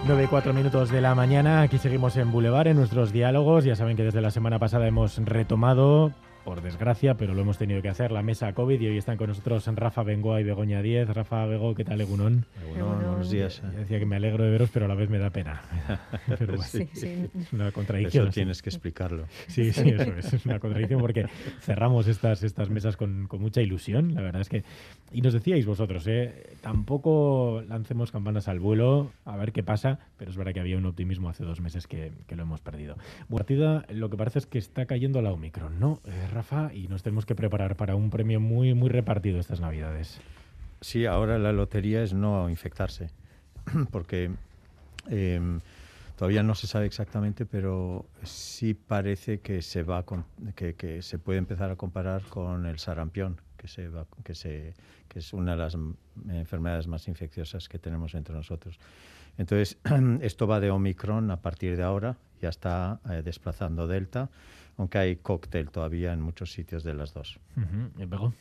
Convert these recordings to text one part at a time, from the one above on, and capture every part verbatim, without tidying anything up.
nueve y cuatro minutos de la mañana, aquí seguimos en Boulevard, en nuestros diálogos. Ya saben que desde la semana pasada hemos retomado, por desgracia, pero lo hemos tenido que hacer, la mesa COVID, y hoy están con nosotros Rafa Bengoa y Begoña Díez. Rafa, Bego, ¿qué tal, Egunon? Egunon, buenos días. Yo decía que me alegro de veros, pero a la vez me da pena. Pero bueno, sí, sí. Es una contradicción. Eso tienes que explicarlo. Sí, sí, eso es, es una contradicción porque cerramos estas, estas mesas con, con mucha ilusión, la verdad es que... Y nos decíais vosotros, ¿eh? Tampoco lancemos campanas al vuelo, a ver qué pasa, pero es verdad que había un optimismo hace dos meses que, que lo hemos perdido. Partida, lo que parece es que está cayendo la Omicron, ¿no, eh, Rafa? Y nos tenemos que preparar para un premio muy, muy repartido estas Navidades. Sí, ahora la lotería es no infectarse, porque eh, todavía no se sabe exactamente, pero sí parece que se va con, que, que se puede empezar a comparar con el sarampión, que se va, que se que es una de las enfermedades más infecciosas que tenemos entre nosotros. Entonces, esto va de Omicron a partir de ahora, ya está eh, desplazando Delta, aunque hay cóctel todavía en muchos sitios de las dos. Uh-huh. ¿Y luego?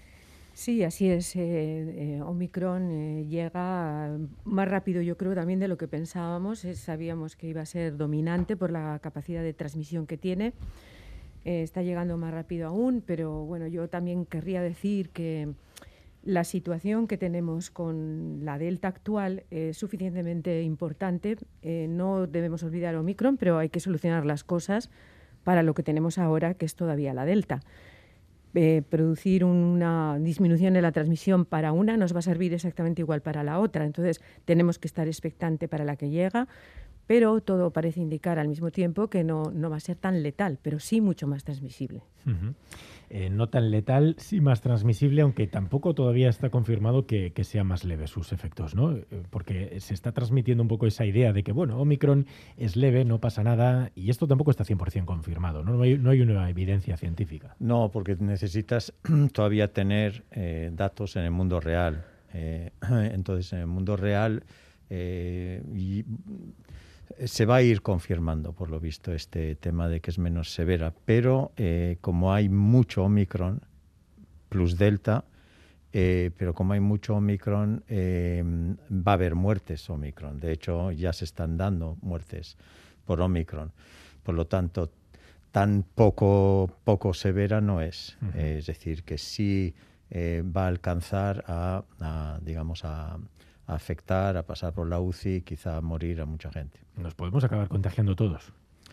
Sí, así es. Eh, eh, Omicron eh, llega más rápido, yo creo, también de lo que pensábamos. Eh, sabíamos que iba a ser dominante por la capacidad de transmisión que tiene. Eh, está llegando más rápido aún, pero bueno, yo también querría decir que la situación que tenemos con la Delta actual es suficientemente importante. Eh, no debemos olvidar Omicron, pero hay que solucionar las cosas para lo que tenemos ahora, que es todavía la Delta. Eh, producir una disminución de la transmisión para una nos va a servir exactamente igual para la otra. Entonces, tenemos que estar expectante para la que llega, pero todo parece indicar al mismo tiempo que no, no va a ser tan letal, pero sí mucho más transmisible. Uh-huh. Eh, no tan letal, sí más transmisible, aunque tampoco todavía está confirmado que, que sea más leve sus efectos, ¿no? Eh, porque se está transmitiendo un poco esa idea de que, bueno, Omicron es leve, no pasa nada, y esto tampoco está cien por ciento confirmado, ¿no? No hay, no hay una evidencia científica. No, porque necesitas todavía tener eh, datos en el mundo real. Eh, entonces, en el mundo real eh, y se va a ir confirmando, por lo visto, este tema de que es menos severa. Pero eh, como hay mucho Omicron plus Delta, eh, pero como hay mucho Omicron, eh, va a haber muertes Omicron. De hecho, ya se están dando muertes por Omicron. Por lo tanto, tan poco, poco severa no es. Uh-huh. Eh, es decir, que sí eh, va a alcanzar a, a digamos, a... a afectar, a pasar por la U C I, quizá a morir a mucha gente. ¿Nos podemos acabar contagiando todos?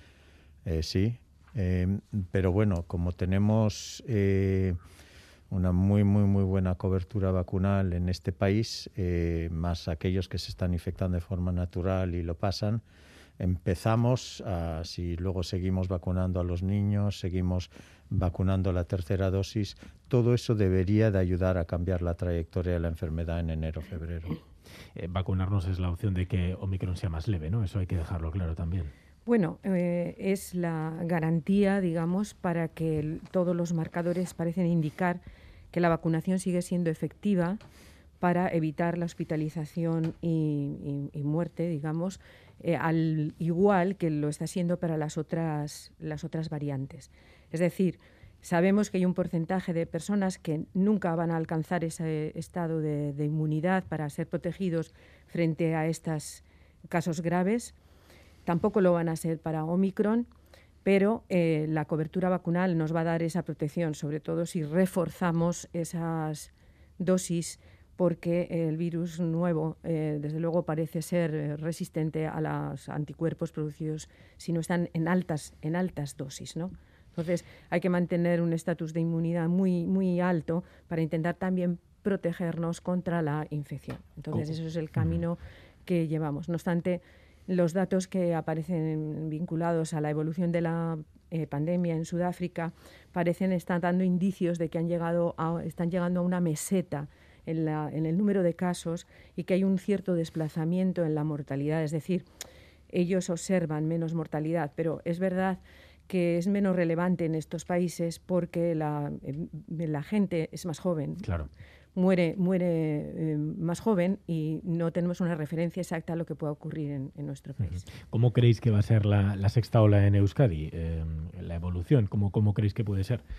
Eh, sí, eh, pero bueno, como tenemos eh, una muy, muy, muy buena cobertura vacunal en este país, eh, más aquellos que se están infectando de forma natural y lo pasan, empezamos, a, si luego seguimos vacunando a los niños, seguimos vacunando la tercera dosis, todo eso debería de ayudar a cambiar la trayectoria de la enfermedad en enero, febrero. Eh, vacunarnos es la opción de que Omicron sea más leve, ¿no? Eso hay que dejarlo claro también. Bueno, eh, es la garantía, digamos, para que el, todos los marcadores parecen indicar que la vacunación sigue siendo efectiva para evitar la hospitalización y, y, y muerte, digamos, eh, al igual que lo está siendo para las otras, las otras variantes. Es decir, sabemos que hay un porcentaje de personas que nunca van a alcanzar ese estado de, de inmunidad para ser protegidos frente a estos casos graves. Tampoco lo van a ser para Omicron, pero eh, la cobertura vacunal nos va a dar esa protección, sobre todo si reforzamos esas dosis, porque el virus nuevo, eh, desde luego, parece ser resistente a los anticuerpos producidos si no están en altas, en altas dosis, ¿no? Entonces, hay que mantener un estatus de inmunidad muy, muy alto para intentar también protegernos contra la infección. Entonces, eso es el camino que llevamos. No obstante, los datos que aparecen vinculados a la evolución de la eh, pandemia en Sudáfrica parecen estar dando indicios de que han llegado a, están llegando a una meseta en, la, en el número de casos y que hay un cierto desplazamiento en la mortalidad. Es decir, ellos observan menos mortalidad, pero es verdad que es menos relevante en estos países porque la, eh, la gente es más joven. Claro. Muere, muere eh, más joven y no tenemos una referencia exacta a lo que pueda ocurrir en, en nuestro país. ¿Cómo creéis que va a ser la, la sexta ola en Euskadi? Eh, la evolución, ¿cómo, ¿cómo creéis que puede ser?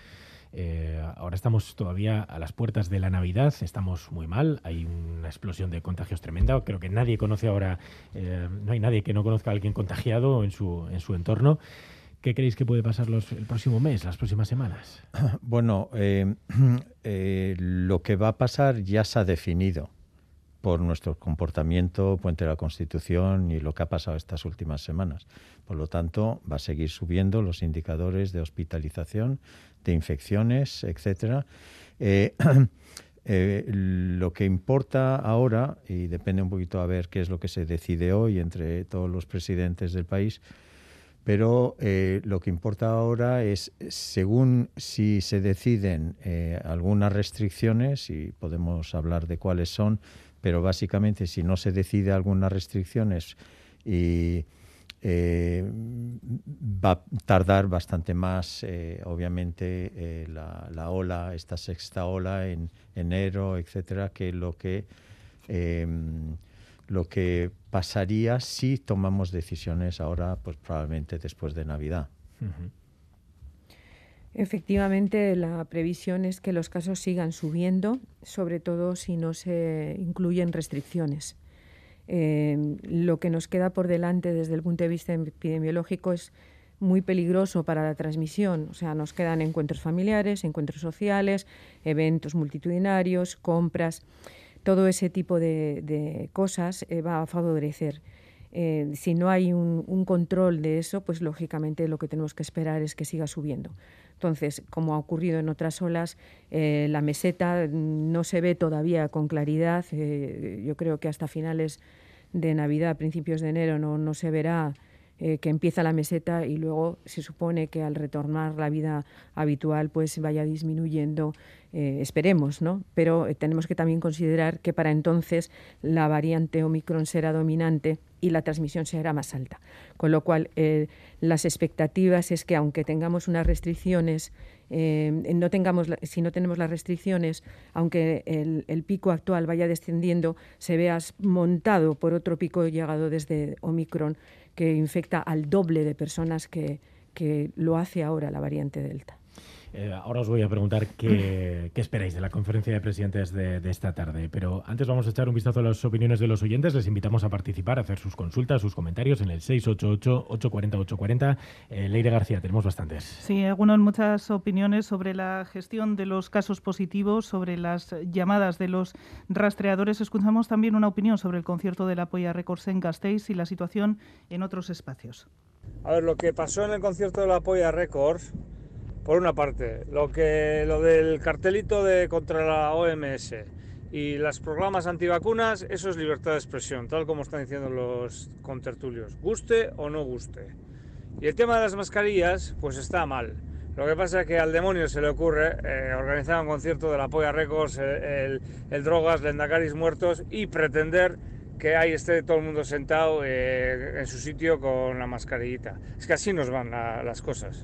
Eh, ahora estamos todavía a las puertas de la Navidad, estamos muy mal, hay una explosión de contagios tremenda. Creo que nadie conoce ahora, eh, no hay nadie que no conozca a alguien contagiado en su, en su entorno. ¿Qué creéis que puede pasar los, el próximo mes, las próximas semanas? Bueno, eh, eh, lo que va a pasar ya se ha definido por nuestro comportamiento, Puente de la Constitución y lo que ha pasado estas últimas semanas. Por lo tanto, va a seguir subiendo los indicadores de hospitalización, de infecciones, etcétera. Eh, eh, lo que importa ahora, y depende un poquito a ver qué es lo que se decide hoy entre todos los presidentes del país, pero eh, lo que importa ahora es, según si se deciden eh, algunas restricciones, y podemos hablar de cuáles son, pero básicamente si no se decide algunas restricciones, y, eh, va a tardar bastante más, eh, obviamente, eh, la, la ola, esta sexta ola en enero, etcétera, que lo que... Eh, lo que pasaría si tomamos decisiones ahora, pues probablemente después de Navidad. Uh-huh. Efectivamente, la previsión es que los casos sigan subiendo, sobre todo si no se incluyen restricciones. Eh, lo que nos queda por delante desde el punto de vista epidemiológico es muy peligroso para la transmisión. O sea, nos quedan encuentros familiares, encuentros sociales, eventos multitudinarios, compras. Todo ese tipo de, de cosas eh, va a favorecer. Eh, si no hay un, un control de eso, pues lógicamente lo que tenemos que esperar es que siga subiendo. Entonces, como ha ocurrido en otras olas, eh, la meseta no se ve todavía con claridad. Eh, yo creo que hasta finales de Navidad, principios de enero, no, no se verá eh, que empieza la meseta y luego se supone que al retornar la vida habitual pues vaya disminuyendo. Eh, esperemos, ¿no? Pero eh, tenemos que también considerar que para entonces la variante Omicron será dominante y la transmisión será más alta. Con lo cual, eh, las expectativas es que aunque tengamos unas restricciones, eh, no tengamos, si no tenemos las restricciones, aunque el, el pico actual vaya descendiendo, se vea montado por otro pico llegado desde Omicron que infecta al doble de personas que, que lo hace ahora la variante Delta. Eh, ahora os voy a preguntar qué, qué esperáis de la conferencia de presidentes de, de esta tarde, pero antes vamos a echar un vistazo a las opiniones de los oyentes. Les invitamos a participar, a hacer sus consultas, sus comentarios en el seis ocho ocho, ocho cuatro cero, ocho cuatro cero. Eh, Leire García, tenemos bastantes. Sí, algunas muchas opiniones sobre la gestión de los casos positivos, sobre las llamadas de los rastreadores. Escuchamos también una opinión sobre el concierto de la Polla Records en Gasteiz y la situación en otros espacios. A ver, lo que pasó en el concierto de la Polla Records, por una parte, lo que lo del cartelito de contra la O M S y las proclamas antivacunas, eso es libertad de expresión, tal como están diciendo los contertulios, guste o no guste. Y el tema de las mascarillas, pues está mal. Lo que pasa es que al demonio se le ocurre eh, organizar un concierto de la Polla Records, el, el, el Drogas, Lendakaris muertos, y pretender que ahí esté todo el mundo sentado eh, en su sitio con la mascarillita. Es que así nos van la, las cosas.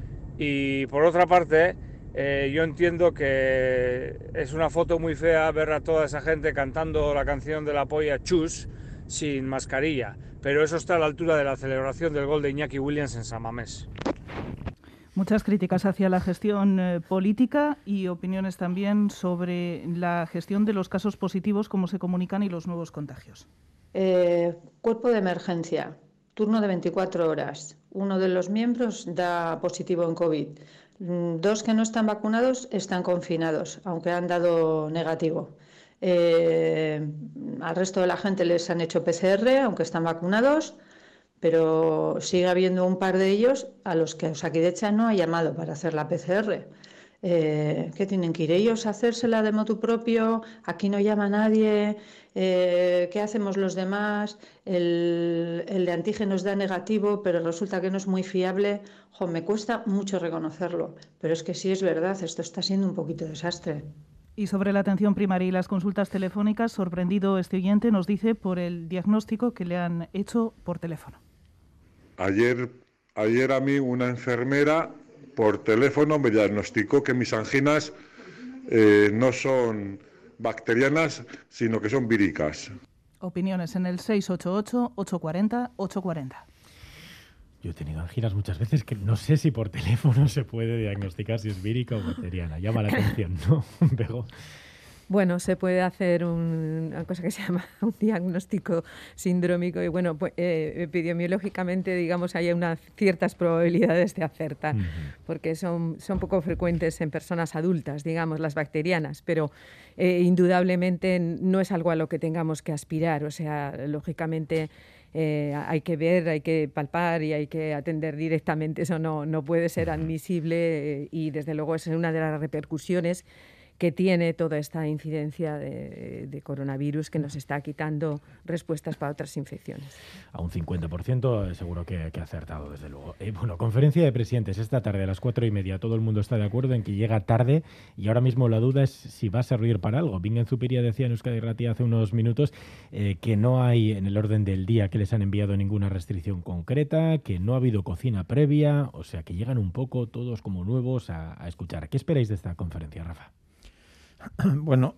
Y por otra parte, eh, yo entiendo que es una foto muy fea ver a toda esa gente cantando la canción de la Polla Chus sin mascarilla, pero eso está a la altura de la celebración del gol de Iñaki Williams en San Mamés. Muchas críticas hacia la gestión eh, política y opiniones también sobre la gestión de los casos positivos, cómo se comunican y los nuevos contagios. Eh, cuerpo de emergencia, turno de veinticuatro horas. Uno de los miembros da positivo en COVID. Dos que no están vacunados están confinados, aunque han dado negativo. Eh, al resto de la gente les han hecho P C R, aunque están vacunados, pero sigue habiendo un par de ellos a los que Osakidetza no ha llamado para hacer la P C R. Eh, ¿Qué tienen que ir ellos a hacérsela de motu propio? Aquí no llama nadie. Eh, ¿Qué hacemos los demás? El, el de antígenos da negativo, pero resulta que no es muy fiable. Jo, me cuesta mucho reconocerlo, pero es que sí es verdad, esto está siendo un poquito desastre. Y sobre la atención primaria y las consultas telefónicas, sorprendido este oyente nos dice por el diagnóstico que le han hecho por teléfono. Ayer, ayer a mí una enfermera por teléfono me diagnosticó que mis anginas eh, no son bacterianas, sino que son víricas. Opiniones en el seis ocho ocho, ocho cuatro cero, ocho cuatro cero. Yo he tenido anginas muchas veces que no sé si por teléfono se puede diagnosticar si es vírica o bacteriana. Llama la atención, ¿no? Pego. Bueno, se puede hacer un, una cosa que se llama un diagnóstico sindrómico y, bueno, pues, eh, epidemiológicamente, digamos, hay unas ciertas probabilidades de acertar, uh-huh. porque son, son poco frecuentes en personas adultas, digamos, las bacterianas, pero eh, indudablemente no es algo a lo que tengamos que aspirar. O sea, lógicamente eh, hay que ver, hay que palpar y hay que atender directamente. Eso no, no puede ser admisible eh, y, desde luego, es una de las repercusiones que tiene toda esta incidencia de, de coronavirus, que nos está quitando respuestas para otras infecciones. A un cincuenta por ciento seguro que, que ha acertado, desde luego. Eh, bueno, conferencia de presidentes esta tarde a las cuatro y media. Todo el mundo está de acuerdo en que llega tarde y ahora mismo la duda es si va a servir para algo. Bingen Zupiria decía en Euskadi Irratia hace unos minutos eh, que no hay en el orden del día que les han enviado ninguna restricción concreta, que no ha habido cocina previa, o sea que llegan un poco todos como nuevos a, a escuchar. ¿Qué esperáis de esta conferencia, Rafa? Bueno,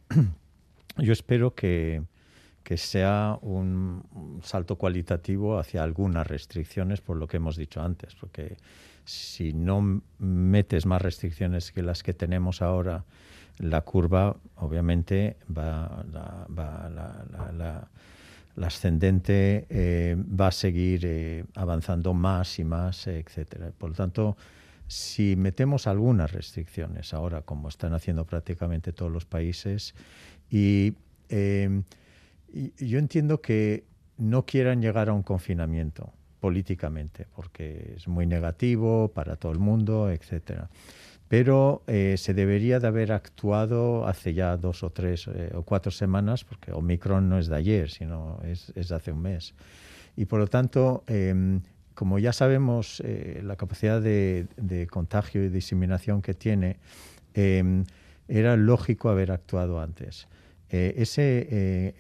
yo espero que, que sea un salto cualitativo hacia algunas restricciones, por lo que hemos dicho antes, porque si no metes más restricciones que las que tenemos ahora, la curva obviamente va, la, va la, la, la, la ascendente eh, va a seguir eh, avanzando más y más, etcétera. Por lo tanto, si metemos algunas restricciones ahora, como están haciendo prácticamente todos los países, y, eh, y yo entiendo que no quieran llegar a un confinamiento políticamente, porque es muy negativo para todo el mundo, etcétera. Pero eh, se debería de haber actuado hace ya dos o tres eh, o cuatro semanas, porque Omicron no es de ayer, sino es, es de hace un mes. Y por lo tanto, eh, como ya sabemos eh, la capacidad de, de contagio y diseminación que tiene, eh, era lógico haber actuado antes. Eh, ese, eh,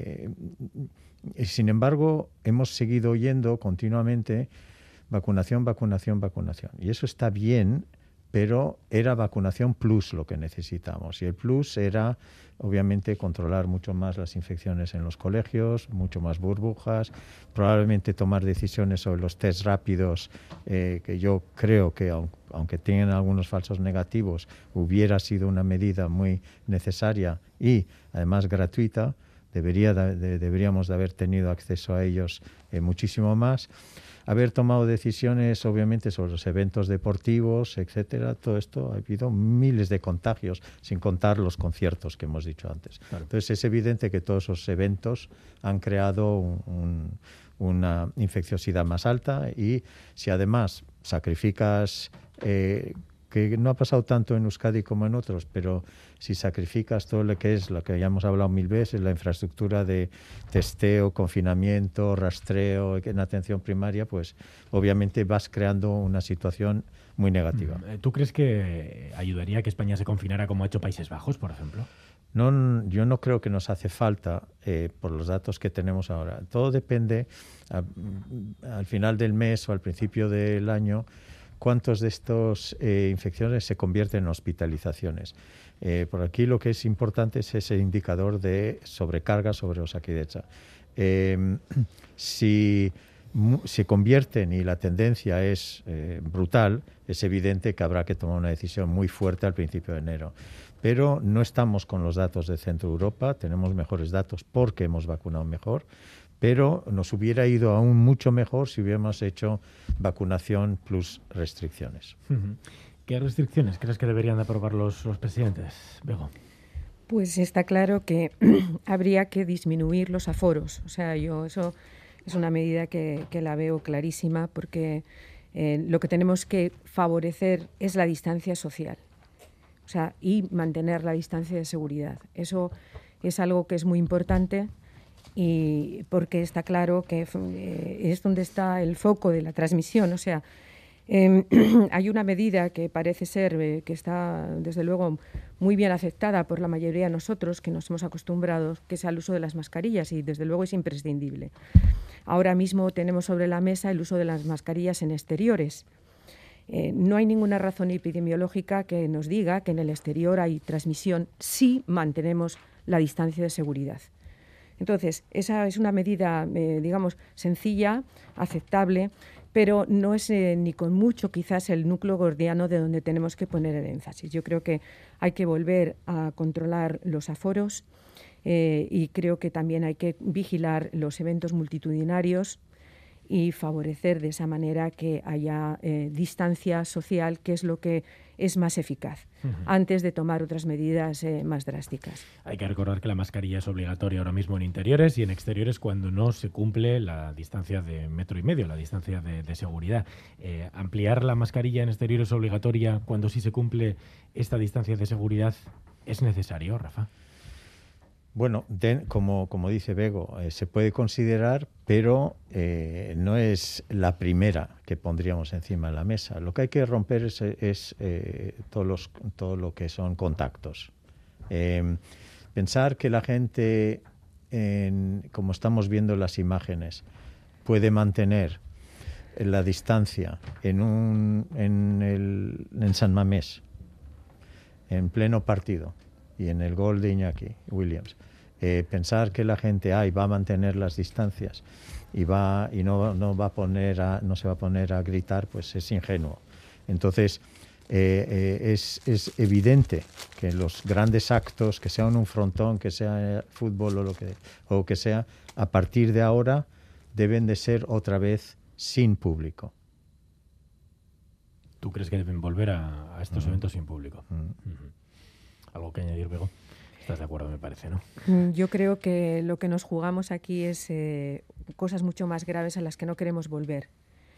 eh, sin embargo, hemos seguido oyendo continuamente vacunación, vacunación, vacunación. Y eso está bien, pero era vacunación plus lo que necesitamos. Y el plus era, obviamente, controlar mucho más las infecciones en los colegios, mucho más burbujas, probablemente tomar decisiones sobre los test rápidos, eh, que yo creo que, aunque tengan algunos falsos negativos, hubiera sido una medida muy necesaria y, además, gratuita. Debería de, deberíamos de haber tenido acceso a ellos eh, muchísimo más. Haber tomado decisiones, obviamente, sobre los eventos deportivos, etcétera. Todo esto, ha habido miles de contagios, sin contar los conciertos que hemos dicho antes. Claro. Entonces, es evidente que todos esos eventos han creado un, un, una infecciosidad más alta y si además sacrificas... Eh, que no ha pasado tanto en Euskadi como en otros, pero si sacrificas todo lo que es, lo que ya hemos hablado mil veces, la infraestructura de testeo, confinamiento, rastreo en atención primaria, pues obviamente vas creando una situación muy negativa. ¿Tú crees que ayudaría que España se confinara como ha hecho Países Bajos, por ejemplo? No, yo no creo que nos hace falta, eh, por los datos que tenemos ahora. Todo depende, a, al final del mes o al principio del año, cuántos de estas eh, infecciones se convierten en hospitalizaciones. Eh, por aquí lo que es importante es ese indicador de sobrecarga sobre Osakidetza. Eh, si se convierten y la tendencia es eh, brutal, es evidente que habrá que tomar una decisión muy fuerte al principio de enero. Pero no estamos con los datos de Centro Europa, tenemos mejores datos porque hemos vacunado mejor, pero nos hubiera ido aún mucho mejor si hubiéramos hecho vacunación plus restricciones. ¿Qué restricciones crees que deberían de aprobar los, los presidentes, Bego? Pues está claro que habría que disminuir los aforos. O sea, yo eso es una medida que, que la veo clarísima porque eh, lo que tenemos que favorecer es la distancia social. O sea, y mantener la distancia de seguridad. Eso es algo que es muy importante. Y porque está claro que eh, es donde está el foco de la transmisión. O sea, eh, hay una medida que parece ser eh, que está, desde luego, muy bien aceptada por la mayoría de nosotros, que nos hemos acostumbrado, que es al uso de las mascarillas y, desde luego, es imprescindible. Ahora mismo tenemos sobre la mesa el uso de las mascarillas en exteriores. Eh, no hay ninguna razón epidemiológica que nos diga que en el exterior hay transmisión si mantenemos la distancia de seguridad. Entonces, esa es una medida, eh, digamos, sencilla, aceptable, pero no es eh, ni con mucho quizás el núcleo gordiano de donde tenemos que poner el énfasis. Yo creo que hay que volver a controlar los aforos eh, y creo que también hay que vigilar los eventos multitudinarios y favorecer de esa manera que haya eh, distancia social, que es lo que es más eficaz, uh-huh. antes de tomar otras medidas eh, más drásticas. Hay que recordar que la mascarilla es obligatoria ahora mismo en interiores y en exteriores cuando no se cumple la distancia de metro y medio, la distancia de, de seguridad. Eh, ¿Ampliar la mascarilla en exteriores obligatoria cuando sí se cumple esta distancia de seguridad es necesario, Rafa? Bueno, de, como, como dice Bego, eh, se puede considerar, pero eh, no es la primera que pondríamos encima de la mesa. Lo que hay que romper es, es eh, todos los, todo lo que son contactos. Eh, pensar que la gente, en, como estamos viendo las imágenes, puede mantener la distancia en, un, en, el, en San Mamés, en pleno partido, y en el gol de Iñaki Williams, eh, pensar que la gente ay, va a mantener las distancias y va y no, no va a poner a, no se va a poner a gritar, pues es ingenuo. Entonces eh, eh, es, es evidente que los grandes actos, que sea un frontón, que sea fútbol o lo que o que sea, a partir de ahora deben de ser otra vez sin público. ¿Tú crees que deben volver a, a estos mm. eventos sin público? Mm. Mm-hmm. ¿Algo que añadir, Bego? Estás de acuerdo, me parece, ¿no? Yo creo que lo que nos jugamos aquí es eh, cosas mucho más graves a las que no queremos volver.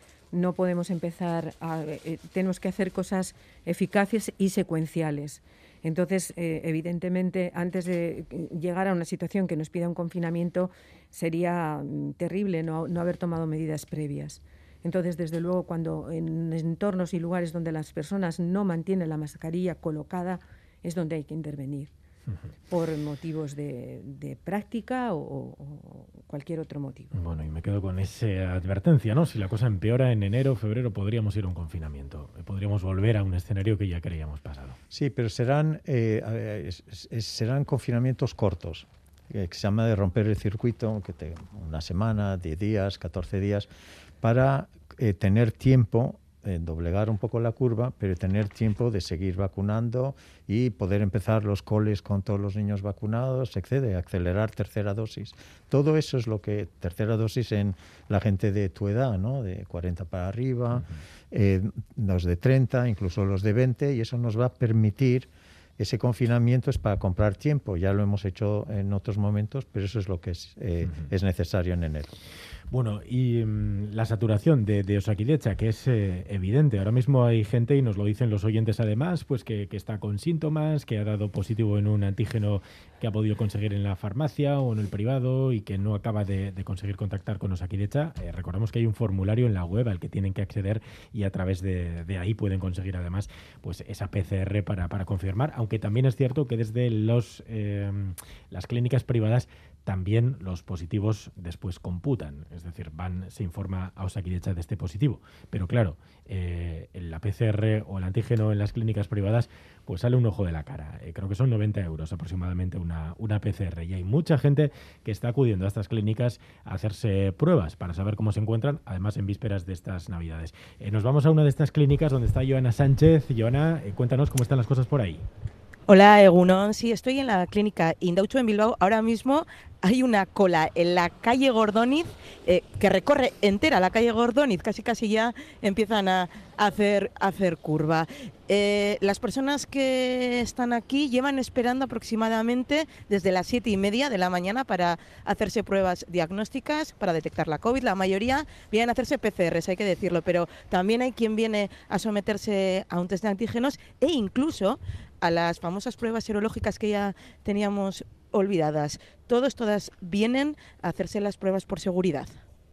No podemos empezar a... Eh, tenemos que hacer cosas eficaces y secuenciales. Entonces, eh, evidentemente, antes de llegar a una situación que nos pida un confinamiento, sería mm, terrible no, no haber tomado medidas previas. Entonces, desde luego, cuando en entornos y lugares donde las personas no mantienen la mascarilla colocada, es donde hay que intervenir, uh-huh. por motivos de, de práctica o, o cualquier otro motivo. Bueno, y me quedo con esa advertencia, ¿no? Si la cosa empeora en enero o febrero, podríamos ir a un confinamiento, podríamos volver a un escenario que ya creíamos pasado. Sí, pero serán, eh, es, es, serán confinamientos cortos, que se llama de romper el circuito, que te, una semana, diez días, catorce días, para eh, tener tiempo, eh, doblegar un poco la curva, pero tener tiempo de seguir vacunando y poder empezar los coles con todos los niños vacunados, etcétera, acelerar tercera dosis. Todo eso es lo que, tercera dosis en la gente de tu edad, ¿no? De cuarenta para arriba, uh-huh. eh, los de treinta, incluso los de veinte, y eso nos va a permitir. Ese confinamiento es para comprar tiempo, ya lo hemos hecho en otros momentos, pero eso es lo que es, eh, uh-huh. es necesario en enero. Bueno, y um, la saturación de, de Osakidetza, que es eh, evidente. Ahora mismo hay gente, y nos lo dicen los oyentes además, pues que, que está con síntomas, que ha dado positivo en un antígeno que ha podido conseguir en la farmacia o en el privado y que no acaba de, de conseguir contactar con Osakidetza. Eh, recordamos que hay un formulario en la web al que tienen que acceder y a través de, de ahí pueden conseguir además pues esa P C R para, para confirmar, aunque también es cierto que desde los, eh, las clínicas privadas también los positivos después computan, es decir, van, se informa a Osakidetza de este positivo. Pero claro, eh, la P C R o el antígeno en las clínicas privadas pues sale un ojo de la cara. Eh, creo que son noventa euros aproximadamente una, una P C R. Y hay mucha gente que está acudiendo a estas clínicas a hacerse pruebas para saber cómo se encuentran, además en vísperas de estas Navidades. Eh, nos vamos a una de estas clínicas donde está Joana Sánchez. Joana, eh, cuéntanos cómo están las cosas por ahí. Hola, Egunon. Sí, estoy en la clínica Indautxu en Bilbao. Ahora mismo hay una cola en la calle Gordóniz eh, que recorre entera la calle Gordóniz. Casi casi ya empiezan a hacer, a hacer curva. Eh, las personas que están aquí llevan esperando aproximadamente desde las siete y media de la mañana para hacerse pruebas diagnósticas, para detectar la COVID. La mayoría vienen a hacerse P C Rs, hay que decirlo, pero también hay quien viene a someterse a un test de antígenos e incluso a las famosas pruebas serológicas que ya teníamos olvidadas. Todos, todas vienen a hacerse las pruebas por seguridad.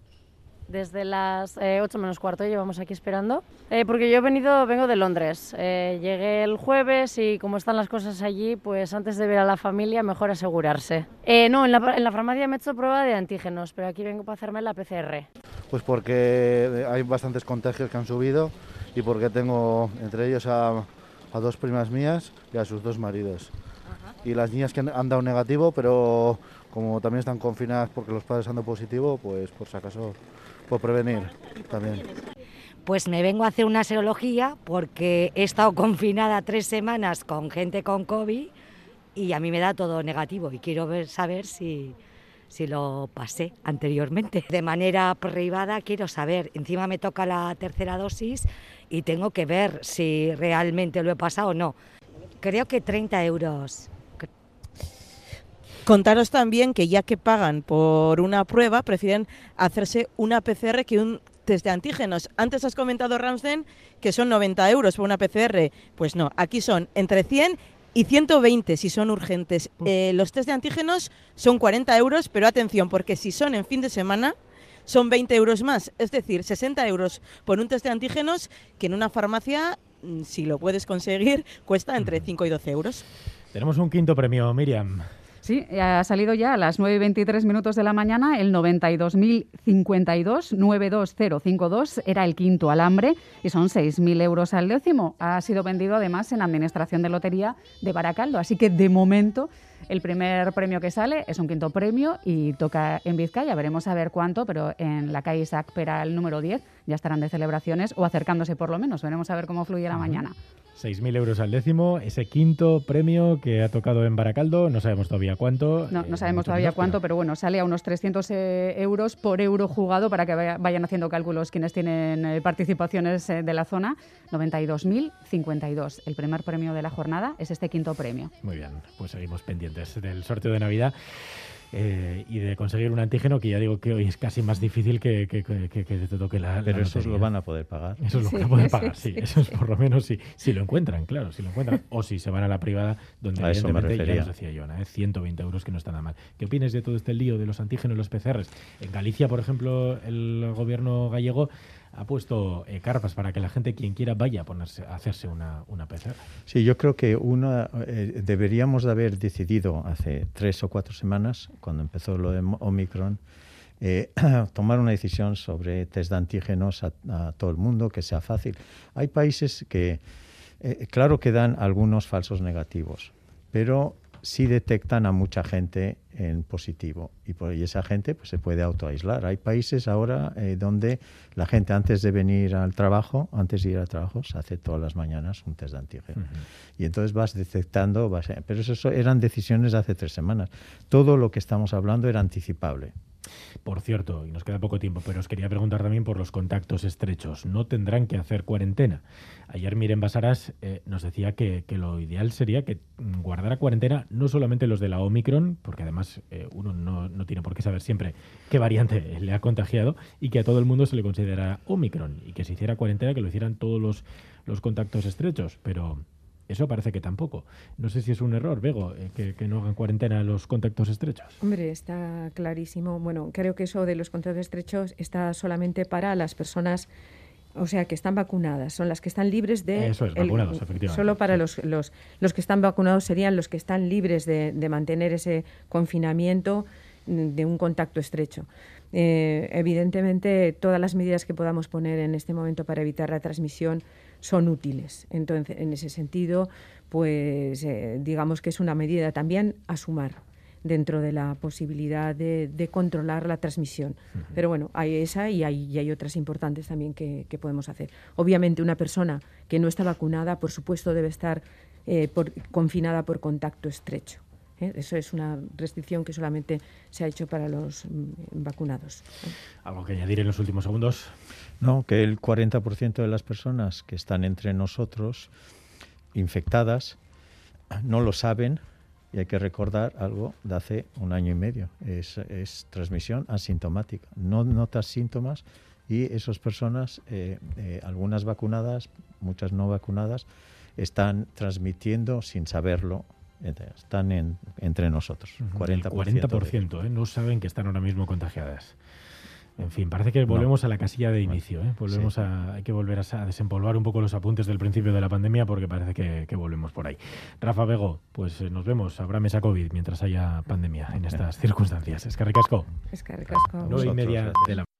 Desde las eh, ocho menos cuarto llevamos aquí esperando, eh, porque yo he venido, vengo de Londres. Eh, llegué el jueves y como están las cosas allí, pues antes de ver a la familia mejor asegurarse. Eh, no, en la, en la farmacia me he hecho prueba de antígenos, pero aquí vengo para hacerme la P C R. Pues porque hay bastantes contagios que han subido y porque tengo entre ellos a... a dos primas mías y a sus dos maridos. Ajá. Y las niñas que han dado negativo, pero como también están confinadas porque los padres han dado positivo, pues por si acaso, por prevenir también. pues me vengo a hacer una serología porque he estado confinada tres semanas con gente con COVID y a mí me da todo negativo y quiero ver, saber si, si lo pasé anteriormente. De manera privada quiero saber, encima me toca la tercera dosis y tengo que ver si realmente lo he pasado o no. Creo que treinta euros. Contaros también que ya que pagan por una prueba, prefieren hacerse una P C R que un test de antígenos. Antes has comentado, Ramsden, que son noventa euros por una P C R. Pues no, aquí son entre cien y ciento veinte si son urgentes. Eh, los test de antígenos son cuarenta euros, pero atención, porque si son en fin de semana, son veinte euros más. Es decir, sesenta euros por un test de antígenos que en una farmacia, si lo puedes conseguir, cuesta entre cinco y doce euros. Tenemos un quinto premio, Miriam. Sí, ha salido ya a las nueve y veintitrés minutos de la mañana el noventa y dos mil cincuenta y dos, nueve dos cero cinco dos, era el quinto alambre y son seis mil euros al décimo. Ha sido vendido además en Administración de Lotería de Baracaldo, así que de momento el primer premio que sale es un quinto premio y toca en Vizcaya. Veremos a ver cuánto, pero en la calle Isaac Peral número diez ya estarán de celebraciones o acercándose por lo menos. Veremos a ver cómo fluye la mañana. seis mil euros al décimo, ese quinto premio que ha tocado en Baracaldo, no sabemos todavía cuánto. No, no sabemos eh, todavía menos, cuánto, pero... pero bueno, sale a unos trescientos eh, euros por euro jugado para que vaya, vayan haciendo cálculos quienes tienen eh, participaciones eh, de la zona. noventa y dos mil cincuenta y dos. El primer premio de la jornada es este quinto premio. Muy bien, pues seguimos pendientes del sorteo de Navidad. Eh, y de conseguir un antígeno que ya digo que hoy es casi más difícil que, que, que, que te toque la Pero la eso lotería. lo van a poder pagar. Eso es lo Sí, que van a poder sí, pagar, sí. sí. Eso es por lo menos si, si lo encuentran, claro, si lo encuentran. O si se van a la privada, donde A eso me evidentemente, ya refería. nos decía Joana, ¿eh? ciento veinte euros que no está nada mal. ¿Qué opinas de todo este lío de los antígenos y los P C Rs? En Galicia, por ejemplo, el gobierno gallego ha puesto eh, carpas para que la gente, quien quiera, vaya a ponerse a hacerse una, una P C R. Sí, yo creo que una, eh, deberíamos de haber decidido hace tres o cuatro semanas, cuando empezó lo de Omicron, eh, tomar una decisión sobre test de antígenos a, a todo el mundo, que sea fácil. Hay países que, eh, claro que dan algunos falsos negativos, pero sí detectan a mucha gente en positivo y, por, y esa gente pues se puede autoaislar. Hay países ahora eh, donde la gente antes de venir al trabajo, antes de ir al trabajo, se hace todas las mañanas un test de antígeno. Uh-huh. Y entonces vas detectando, vas, pero eso eran decisiones de hace tres semanas. Todo lo que estamos hablando era anticipable. Por cierto, y nos queda poco tiempo, pero os quería preguntar también por los contactos estrechos. ¿No tendrán que hacer cuarentena? Ayer Miren Basaras eh, nos decía que, que lo ideal sería que guardara cuarentena no solamente los de la Omicron, porque además eh, uno no, no tiene por qué saber siempre qué variante le ha contagiado, y que a todo el mundo se le considera Omicron, y que se hiciera cuarentena, que lo hicieran todos los, los contactos estrechos, pero... Eso parece que tampoco. No sé si es un error, Bego, eh, que, que no hagan cuarentena los contactos estrechos. Hombre, está clarísimo. Bueno, creo que eso de los contactos estrechos está solamente para las personas, o sea, que están vacunadas. Son las que están libres de... Eso es, vacunados, el, efectivamente. Solo para sí. los, los, los que están vacunados serían los que están libres de, de mantener ese confinamiento de un contacto estrecho. Eh, evidentemente, todas las medidas que podamos poner en este momento para evitar la transmisión son útiles. Entonces, en ese sentido, pues eh, digamos que es una medida también a sumar dentro de la posibilidad de, de controlar la transmisión. Uh-huh. Pero bueno, hay esa y hay, y hay otras importantes también que, que podemos hacer. Obviamente, una persona que no está vacunada, por supuesto, debe estar eh, por, confinada por contacto estrecho. ¿Eh? Eso es una restricción que solamente se ha hecho para los mm, vacunados. ¿Eh? ¿Algo que añadir en los últimos segundos? No, que el cuarenta por ciento de las personas que están entre nosotros infectadas no lo saben, y hay que recordar algo de hace un año y medio. Es, es transmisión asintomática. No notas síntomas y esas personas, eh, eh, algunas vacunadas, muchas no vacunadas, están transmitiendo sin saberlo. Están en, entre nosotros. cuarenta por ciento, cuarenta por ciento ¿eh? No saben que están ahora mismo contagiadas. En fin, parece que volvemos no. a la casilla de inicio. ¿eh? Volvemos sí. a, hay que volver a, a desempolvar un poco los apuntes del principio de la pandemia porque parece que, que volvemos por ahí. Rafa Bego, pues eh, nos vemos. Habrá mesa COVID mientras haya pandemia en estas circunstancias. Eskerrik asko. Eskerrik asko. Nueve y media de la